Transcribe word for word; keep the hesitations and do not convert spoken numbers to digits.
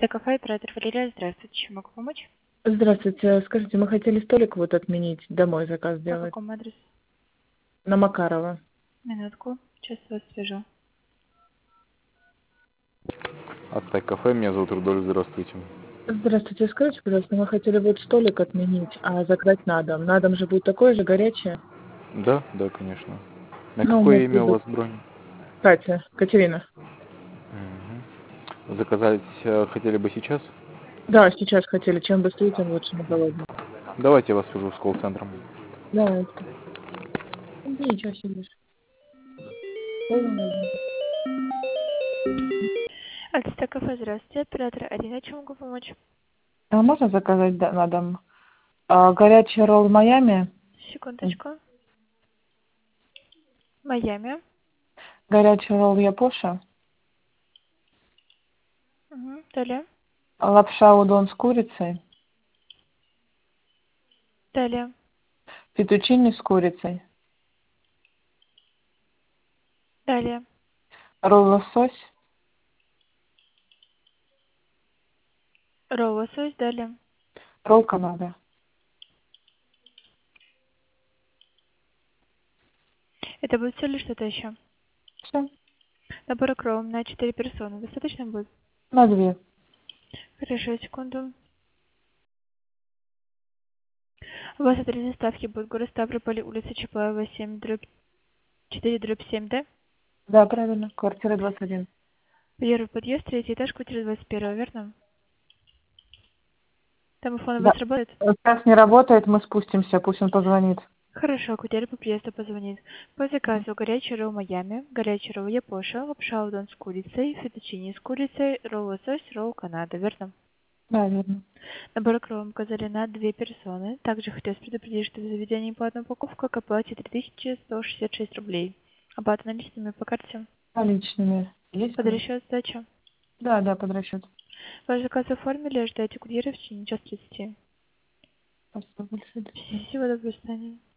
ТКХ, оператор Валерия, здравствуйте, чем могу помочь? Здравствуйте. Скажите, мы хотели столик вот отменить, домой заказ По сделать. какому адресу? На Макарова. Минутку, сейчас вас свяжу. Ацтек кафе, меня зовут Рудольф, здравствуйте. Здравствуйте. Скажите, пожалуйста, мы хотели вот столик отменить, а заказать на дом. На дом же будет такое же горячее. Да, да, конечно. На Ну, мы какое имя у буду. вас бронь? Катя, Катерина. Угу. Заказать э, хотели бы сейчас? Да, сейчас хотели. Чем быстрее, тем лучше, мы голодные. Давайте я вас свяжу с колл-центром. Давайте. Ну, ничего сидишь. Полный. От ТКХ, здравствуйте, оператор Арина, чем могу помочь? А можно заказать да- на дом? А, горячий ролл в Майами, Секундочку. Майами. горячий ролл Япоша, Угу. Далее. лапша удон с курицей, Далее. фетучини с курицей, Далее. ролл лосось, Ролл лосось, далее. ролл Канада. Это будет все или что-то еще? Все. Набор ролл на четыре персоны. Достаточно будет? На две. Хорошо, секунду. У вас адрес доставки будет город Ставрополь, улица Чапаева, семь, дробь четыре, дробь семь, да? Да, правильно. Квартира двадцать один. Первый подъезд, третий этаж, квартира двадцать один, верно? Домофон у Да. вас работает? Сейчас не работает, мы спустимся, пусть он позвонит. Хорошо, курьер по приезду позвонит. По заказу горячий ролл Майами, горячий ролл Япоша, лапша удон с курицей, фетучини с курицей, ролл лосось, ролл Канада, верно? Да, верно. Набор роллов указали на две персоны. Также хотелось предупредить, что в заведении по одной упаковке к оплате три тысячи сто шестьдесят шесть рублей. Оплата наличными по карте. Наличными. Есть? Под расчет сдача. Да, да, под расчет. Ваш заказ оформили, ожидайте курьера в течение час тридцати. Спасибо большое. До свидания. Всего доброго, до свидания.